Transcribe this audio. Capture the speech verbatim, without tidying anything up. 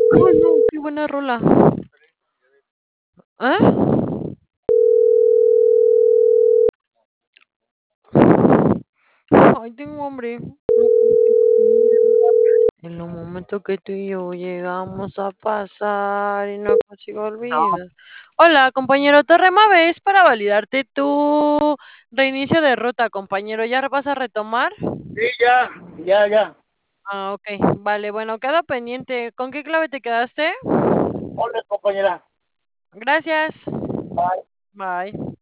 Oh, no, qué buena rola. ¿Eh? Ay, tengo hambre. En los momentos que tú y yo llegamos a pasar y no consigo No. olvidar. Hola, compañero Torremave, es para validarte tu reinicio de ruta, compañero. ¿Ya vas a retomar? Sí, ya, ya, ya. Ah, ok. Vale, bueno, queda pendiente. ¿Con qué clave te quedaste? Hola, compañera. Gracias. Bye. Bye.